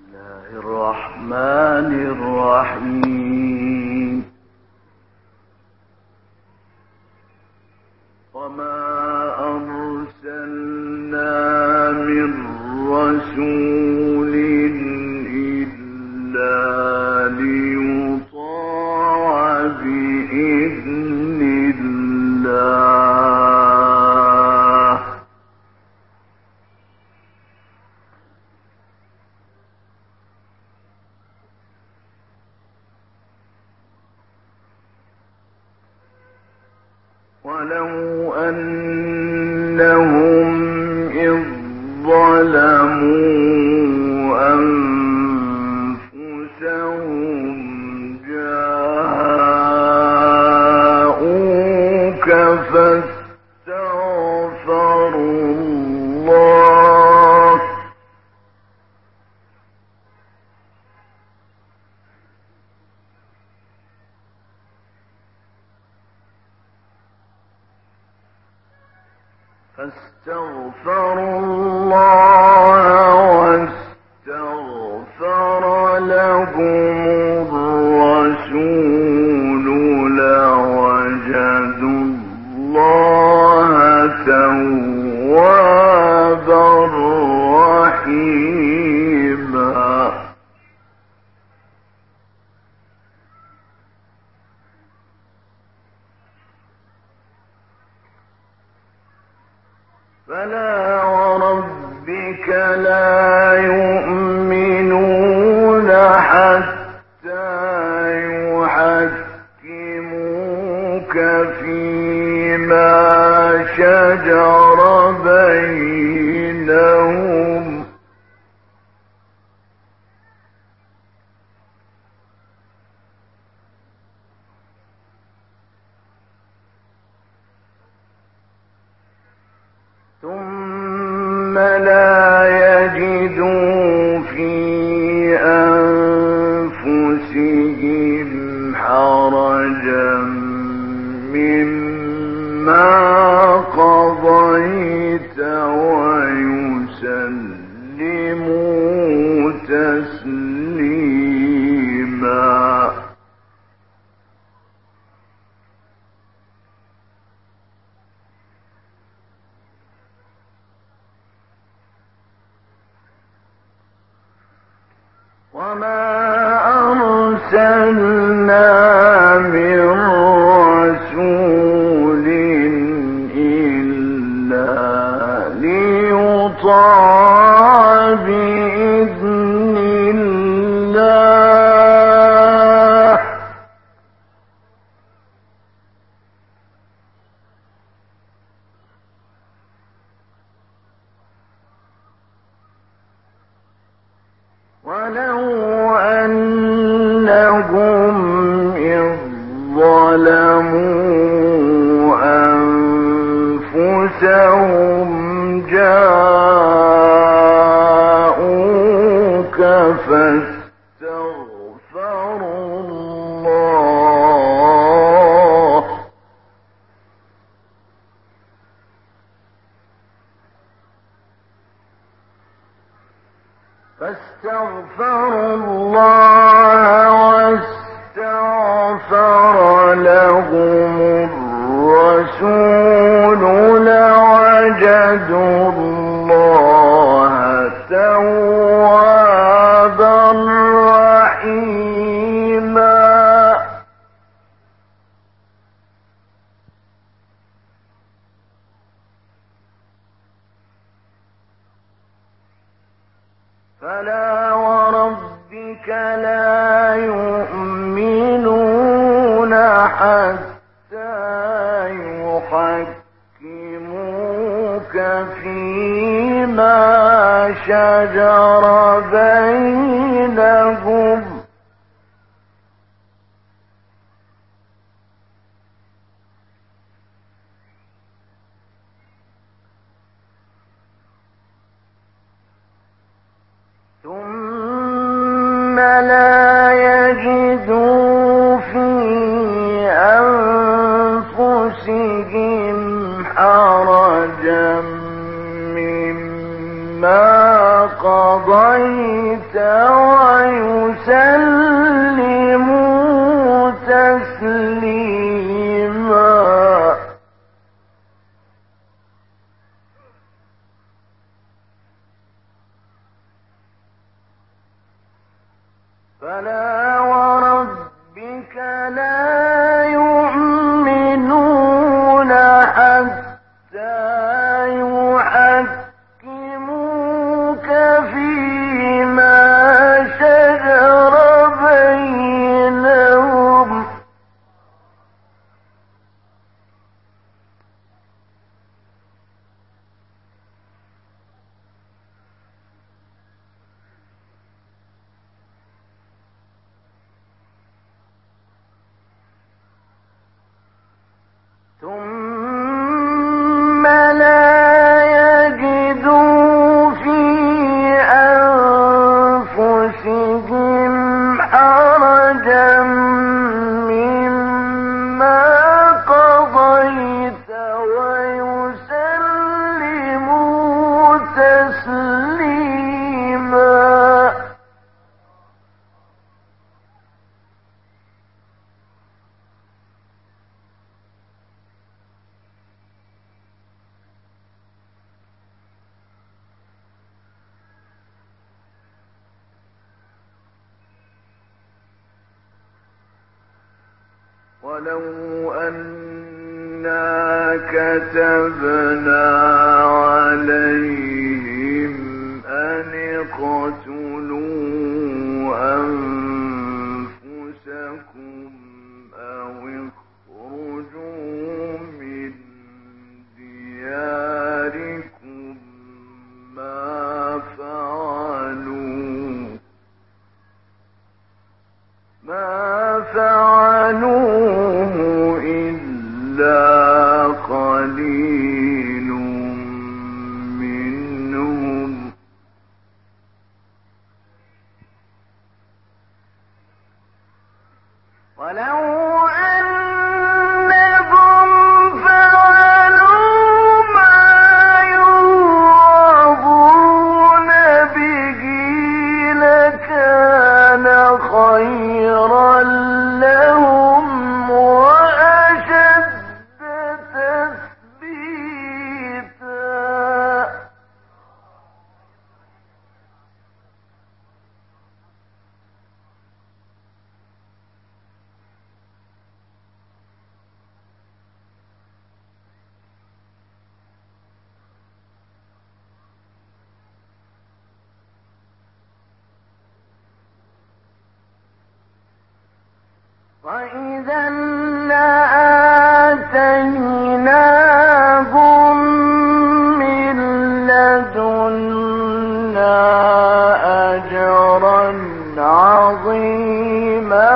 الرحمن الرحيم. وما أرسلنا من رسول إلا ليطاع بإذن الله. ولو أنهم إذ ظلموا أنفسهم جاءوك فاستغفروا الله واستغفر لهم الرسول لوجدوا الله توابا رحيما. فلا وربك لا يؤمنون حتى يحكموك فيما شجر بينهم ثم لا يجدوا في أنفسهم حرجا مما قضيت ويسلموا تسليما. وما أرسلنا من رسول إلا ليطاع بإذن الله. ولو أنهم إذ ظلموا أنفسهم جاءوك فاستغفروا الله واستغفر لهم الرسول لوجدوا الله توابا رحيما. فلا وربك لا يؤمنون حتى يحكموك فيما شجر بينهم ثم لا يجدوا في أنفسهم حرجا مما قضيت ويسلموا تسليما. فلا وربك لا يؤمنون حتى يحكموك فيما شجر بينهم ثم لا يجدوا في أنفسهم حرجا مما قضيت ويسلموا تسليما. ولو أنا كتبنا عليهم أن اقتلوا أنفسكم أو اخرجوا من دياركم ما فعلوه إلا قليل منهم. ولو أنهم فعلوا ما يوعظون به لكان خيرا لهم وأشد تثبيتا. وإذا لآتيناهم من لدنا أجرا عظيما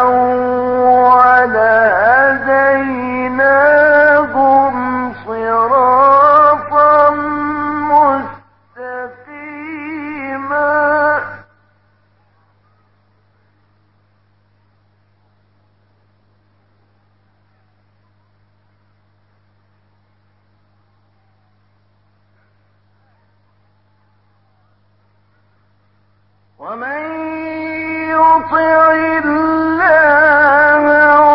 ولهديناهم صراطا مستقيما. ومن يطع الله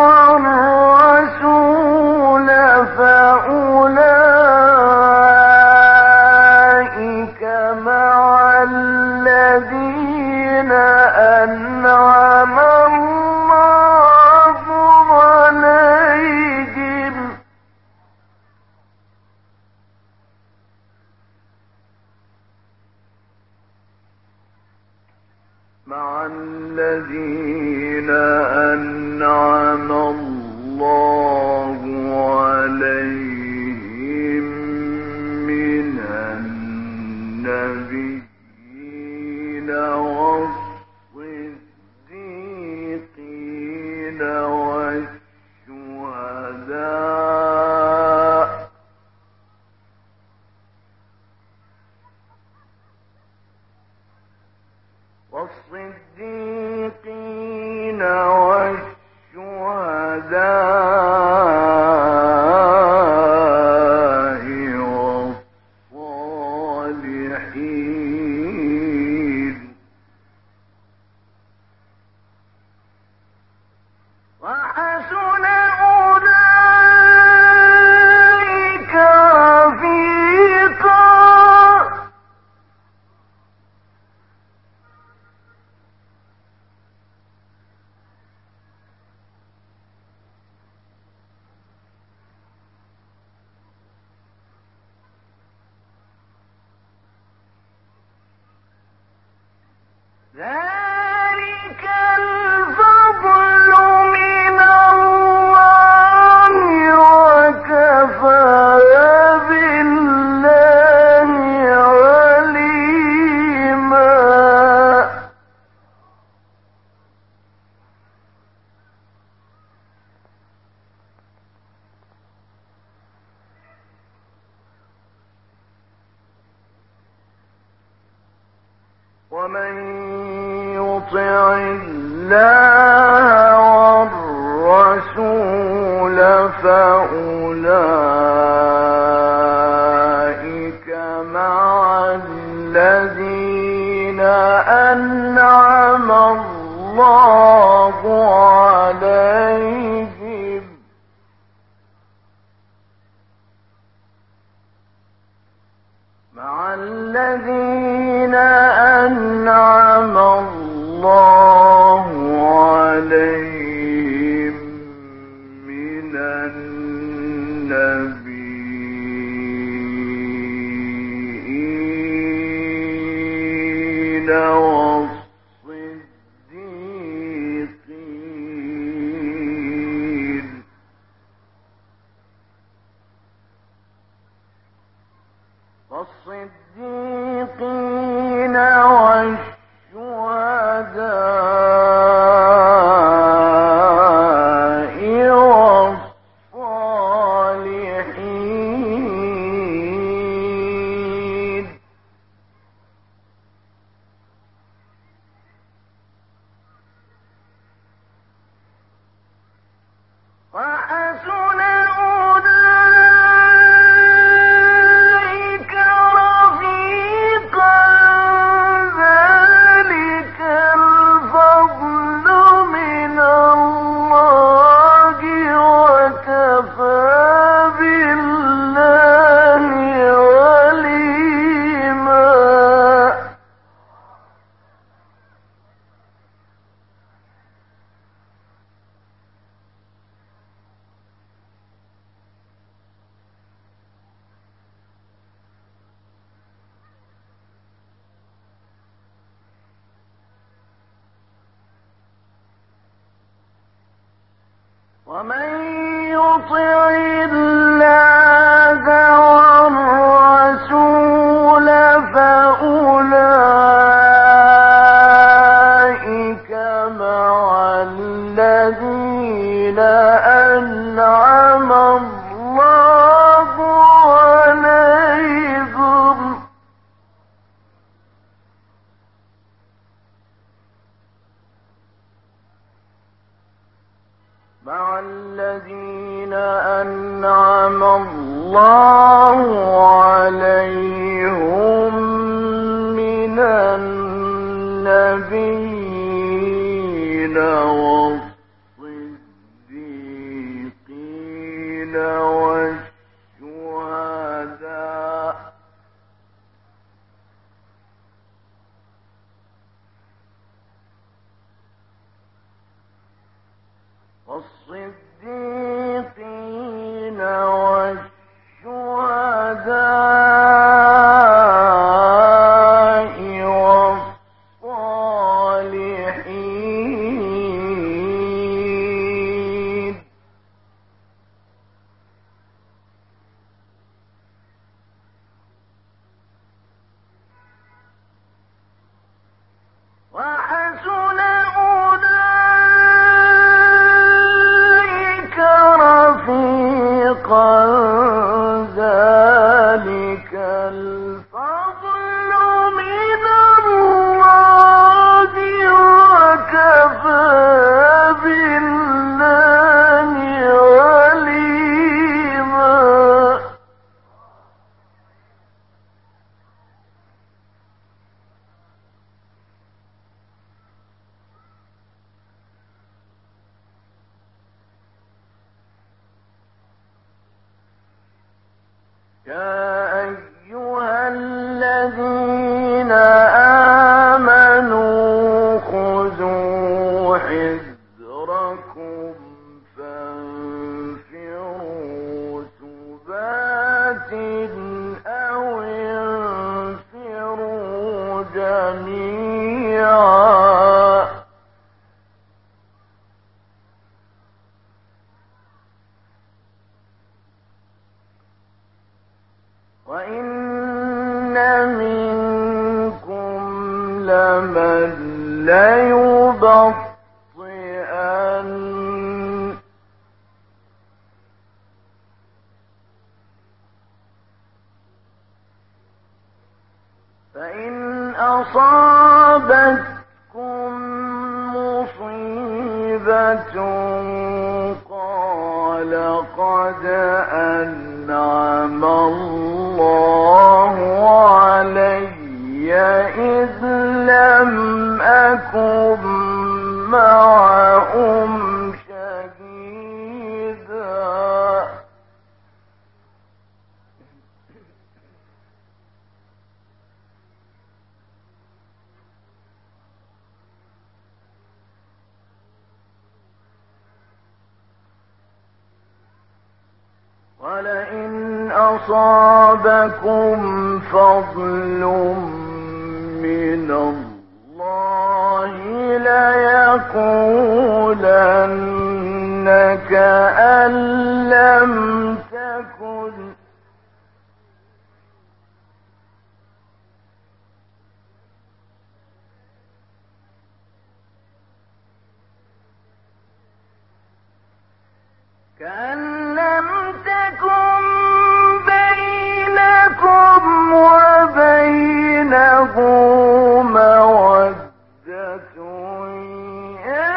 والرسول فأولئك مع الذين أنعم الله عليهم من النبيين والصديقين والشهداء والصالحين ذلك الفضل من الله وكفى بالله عليما. ومن يطع الله والرسول فأولئك مع الذين أنعم الله عليهم أنعم الله عليهم من النبيين والصديقين والشهداء والصالحين. وحسن أولئك رفيقا. ذلك الفضل من الله وكفى بالله عليما. ومن يطع الله والرسول فأولئك مع الذين أنعم الله عليهم من النبيين والصديقين والشهداء والصالحين. وحسن أولئك رفيقا. ذلك الفضل من الله وكفى بالله عليما. يا أيها الذين آمنوا خذوا حذركم فانفروا ثبات أو انفروا جميعا. منكم لمن ليبطئن فإن أصابتكم مصيبة قال قد أنعم الله علي إذ لم أكن معهم شهيدا ولئن أصابكم فضل من الله ليقولن كأن لم تكن بينكم وبينه مودة يا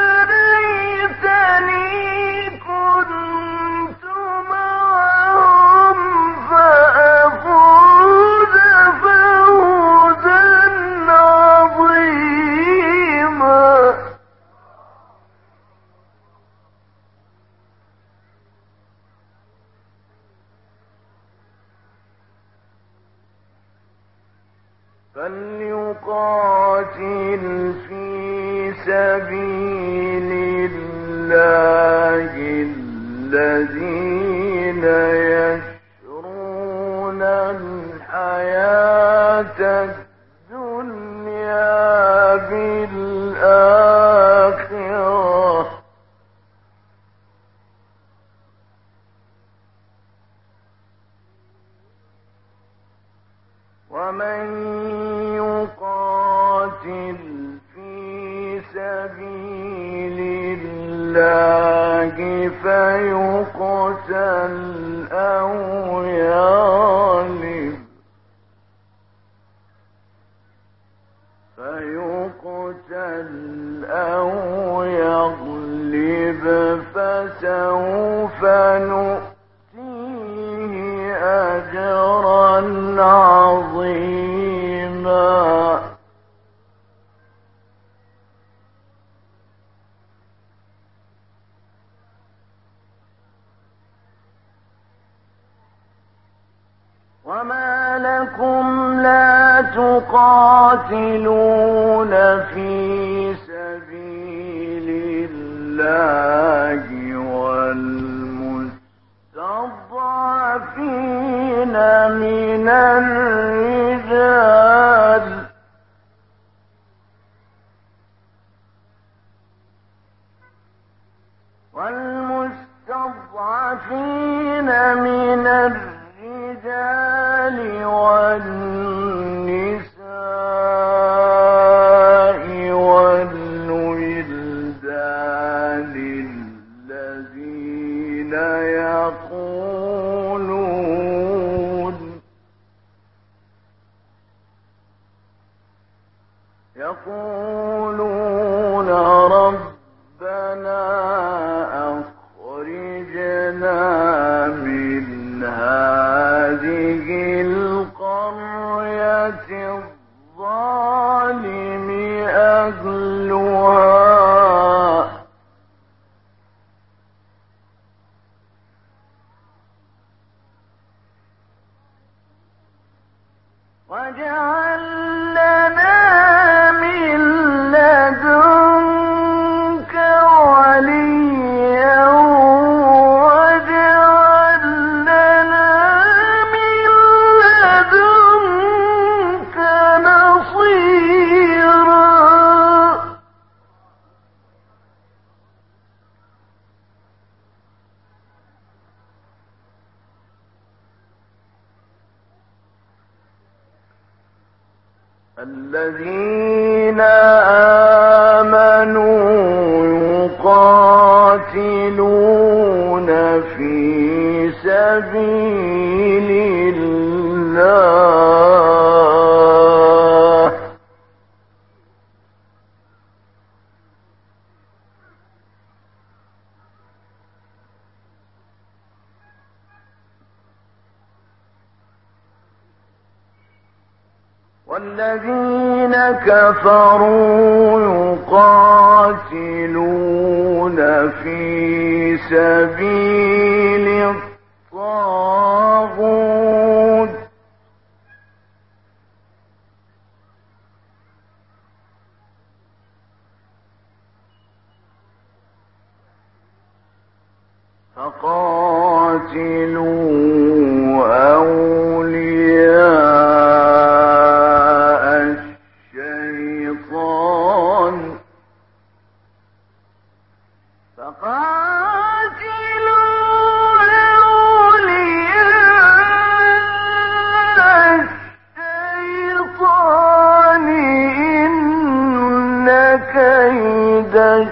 ليتني كنت معهم فأفوز فوزا عظيما فليقاتل في سبيل الله الذين يشرون الحياة الدنيا بالآخرة ومن يقاتل في سبيل الله فيقتل أو يغلب فسوف نؤتيه أجرا عظيما وما لكم لا تقاتلون في سبيل الله والمستضعفين من الرجال والنساء والولدان الذين يقولون ربنا أخرجنا من هذه القرية الظالم أهلها واجعل لنا من لدنك وليا واجعل لنا من لدنك نصيرا الذين آمنوا يقاتلون في سبيل الله والذين كفروا يقاتلون في سبيل الطاغوت فقاتلوا أولياء الشيطان إن كيد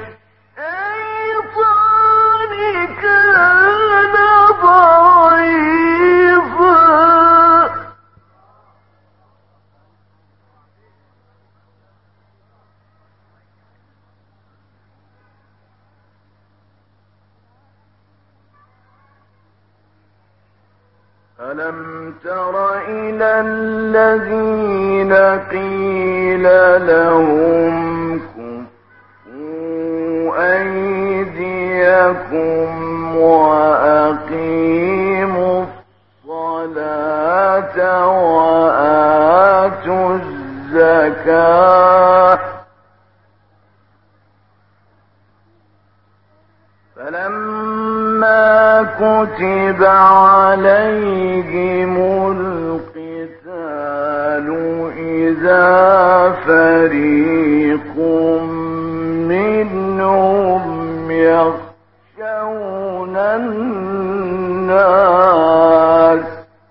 الشيطان كان ضعيفا ألم تر إلى الذين قيل لهم كفوا أيديكم وأقيموا الصلاة وآتوا الزكاة فلما كتب عليهم القتال إذا فريق منهم يخشون الناس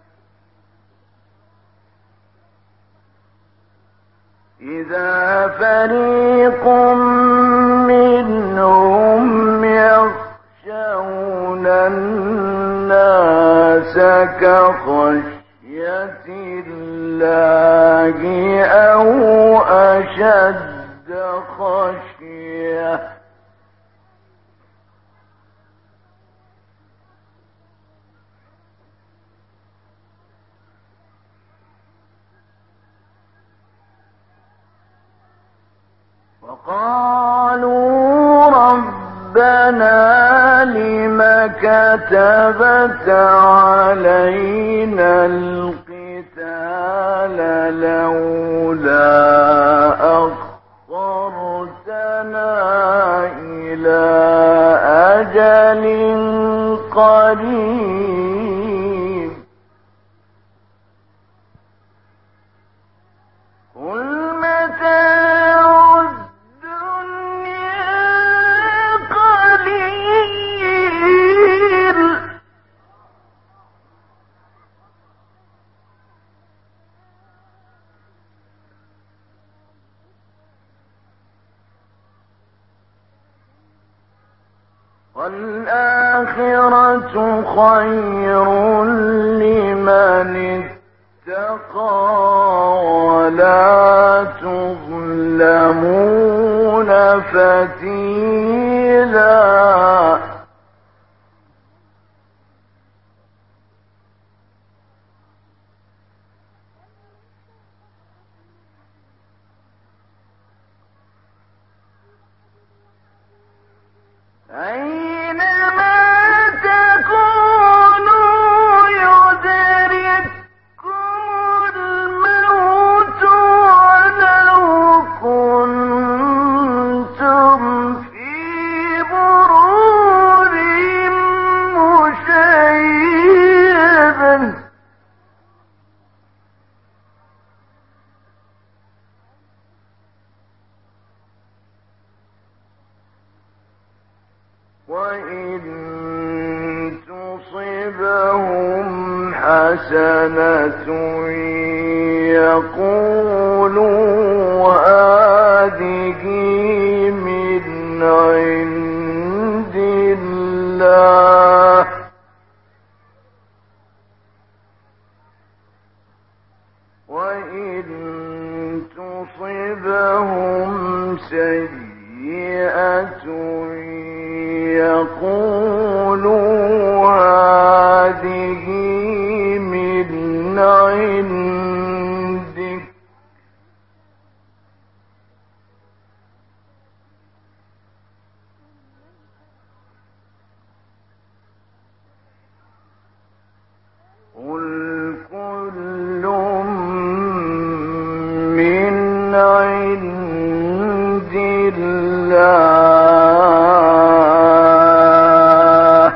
كخشية الله أو أشد خشية وقالوا ربنا لم كتبت علينا القتال لولا أخرتنا إلى أجل قريب قل متاع والآخرة خير لمن اتقى ولا تظلمون فتيلا أينما تكونوا يدرككم الموت ولو كنتم في بروج مشيدة وإن تصبهم حسنة يقولوا هذه من عند الله وإن تصبهم سيئة يقولوا هذه من عندك قل كل من عند الله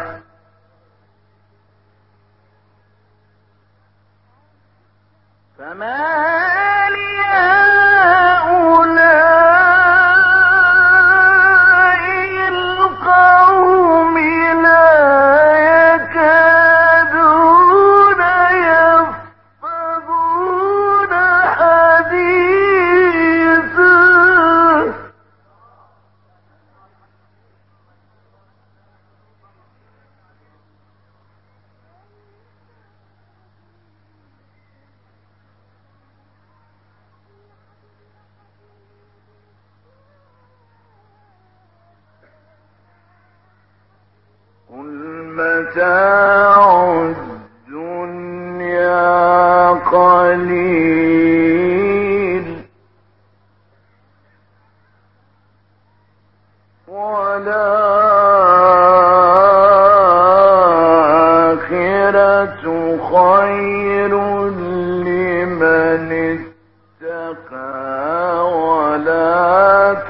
فما لهؤلاء القوم لا يكادون يفقهون حديثا قل متاع الدنيا قليل والآخرة خير لمن اتقى ولا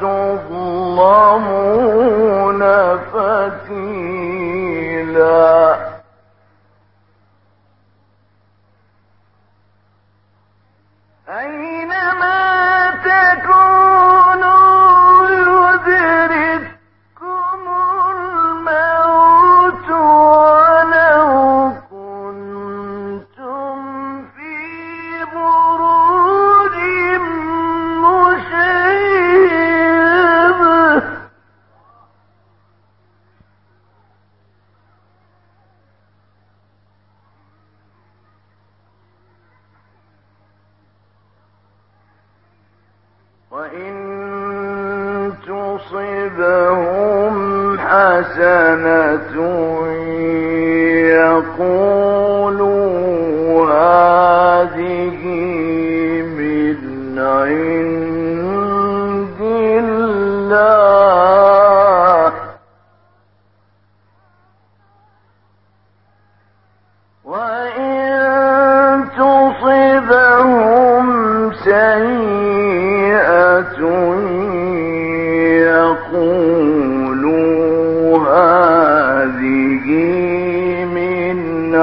تظلمون فتيلا أينما تكونوا يدرككم الموت ولو كنتم في بروج مشيدة وإن تصبهم حسنة يقولوا هذه من عند الله وإن تصبهم سيئة يقولوا هذه من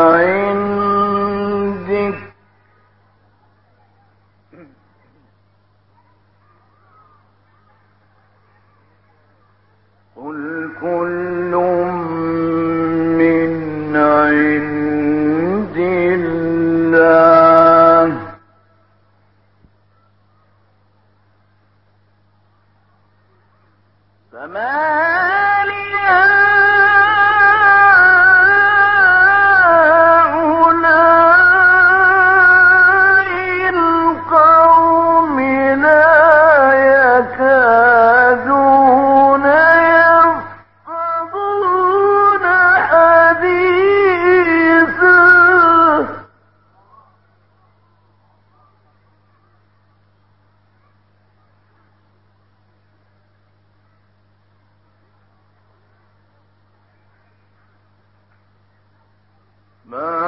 عندك قل كل من عند الله فما لهؤلاء القوم لا يكادون يفقهون حديثا ما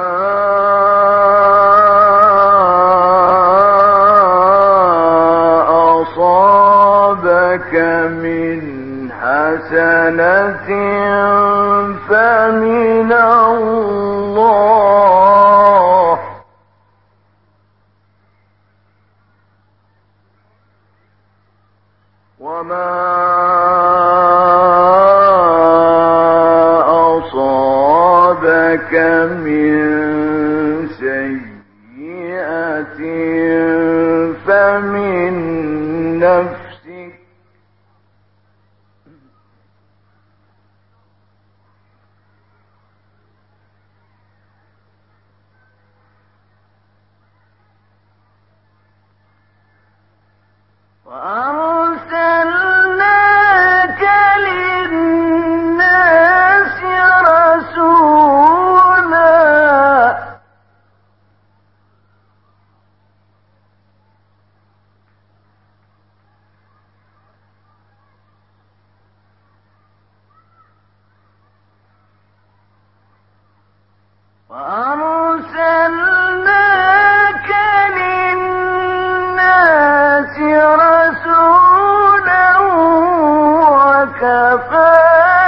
أصابك من حسنة فمن الله وما أصابك من سيئة من نفسك وأرسلناك للناس رسولا وأرسلناك للناس رسولا وكفى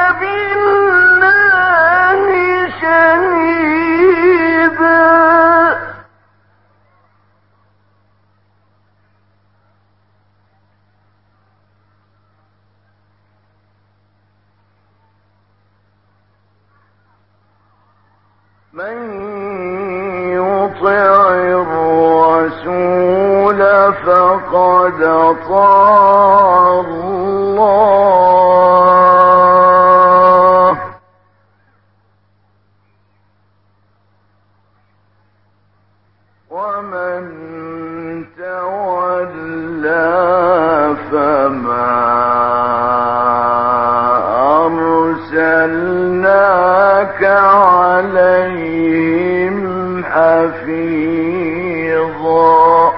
بالله شهيدا من يطع الرسول فقد أطاع الله ومن تولى فما أرسلناك عليهم حفيظا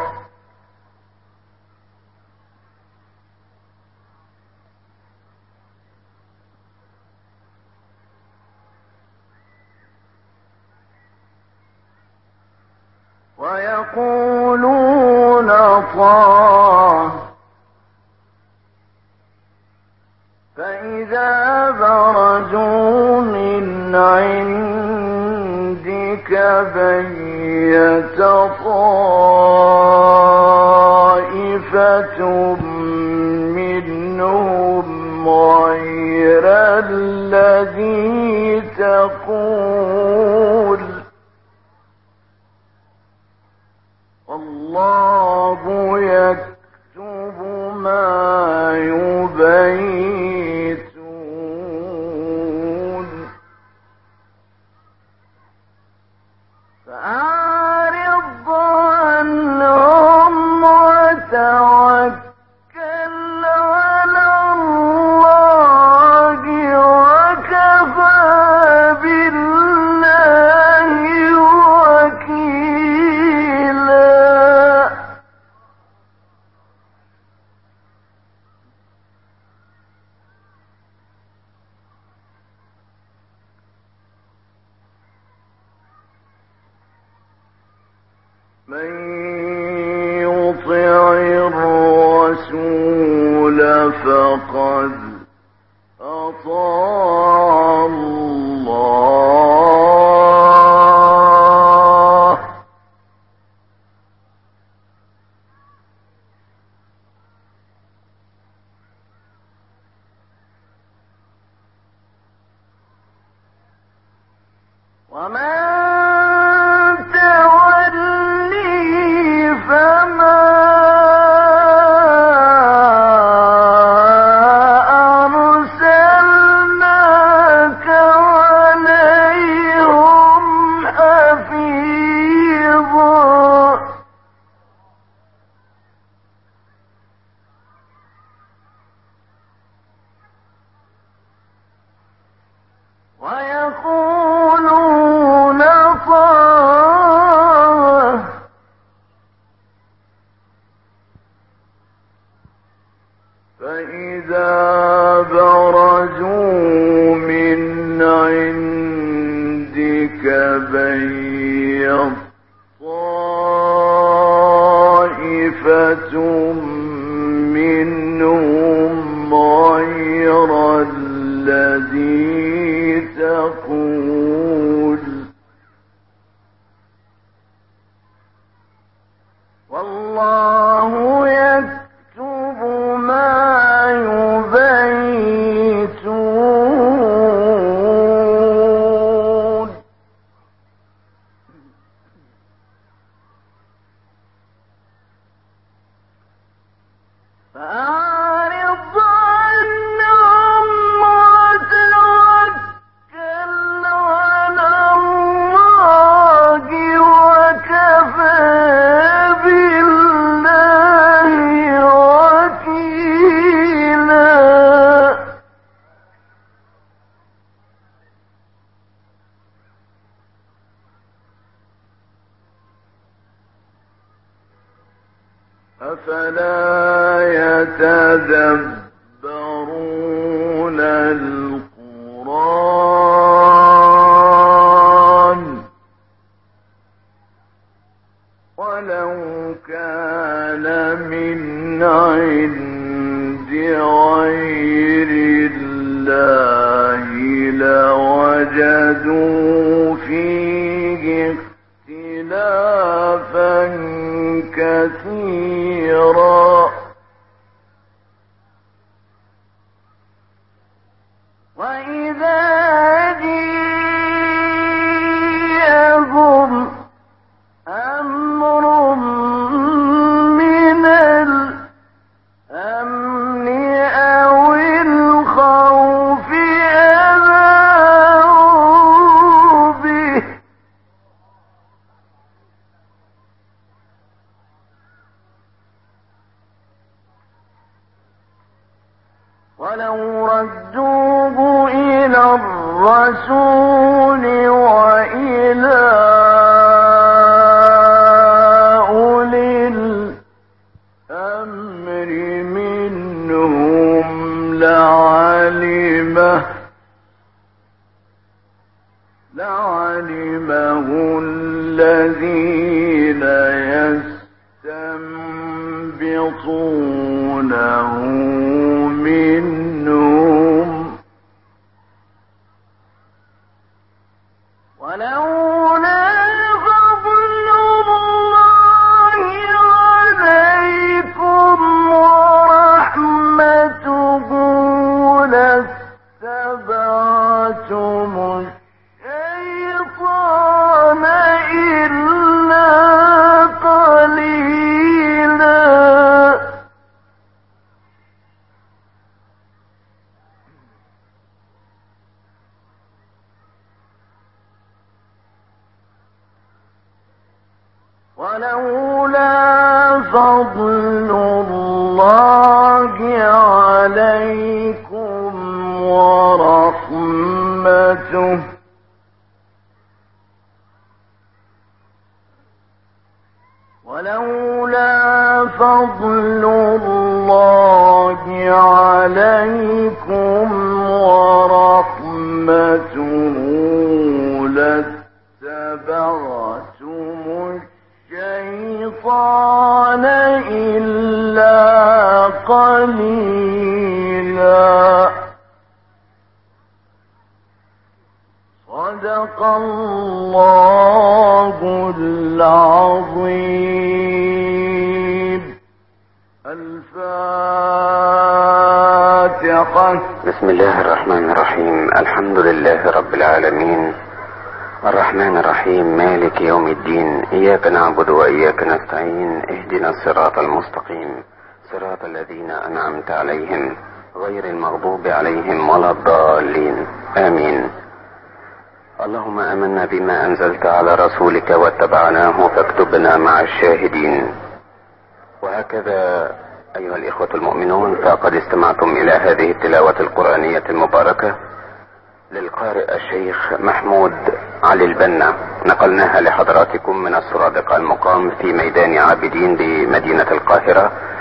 ويقولون طاعة فإذا برزوا من عندك بيت طائفة منهم غير الذي تقول والله يكتب ما يبيتون فأعرض عنهم وتوكل على الله وكفى بالله وكيلا من يطع الرسول فقد أطاع الله ومن تولي فما أرسلناك عليهم حفيظا ويقولون طاعة فإذا برزوا من عندك بيت طائفة منهم غير الذي تقول والله يكتب ما يبيتون فأعرض عنهم وتوكل على الله وكفى بالله وكيلا. أفلا يتدبرون القرآن ولو كان من عند غير الله لوجدوا فيه اختلافا كثيرا. وإذا جاءهم أمر من الأمن أو الخوف أذاعوا به ولو ردوه إلى الرسول وإلى أولي الأمر منهم لعلمه الذين يستنبطونه منهم ولولا فضل الله عليكم ورحمته لاتبعتم الشيطان إلا قليلا. ولولا فضل الله عليكم ورحمته ولولا فضل الله عليكم ورحمته لاتبعتم الشيطان إلا قليلا. صدق الله العظيم. الفاتحة. بسم الله الرحمن الرحيم. الحمد لله رب العالمين الرحمن الرحيم مالك يوم الدين. إياك نعبد وإياك نستعين. اهدنا الصراط المستقيم صراط الذين أنعمت عليهم غير المغضوب عليهم ولا الضالين آمين. اللهم آمنا بما أنزلت على رسولك واتبعناه فاكتبنا مع الشاهدين. وهكذا أيها الإخوة المؤمنون، فقد استمعتم إلى هذه التلاوة القرآنية المباركة للقارئ الشيخ محمود علي البنا. نقلناها لحضراتكم من السرادق المقام في ميدان عابدين بمدينة القاهرة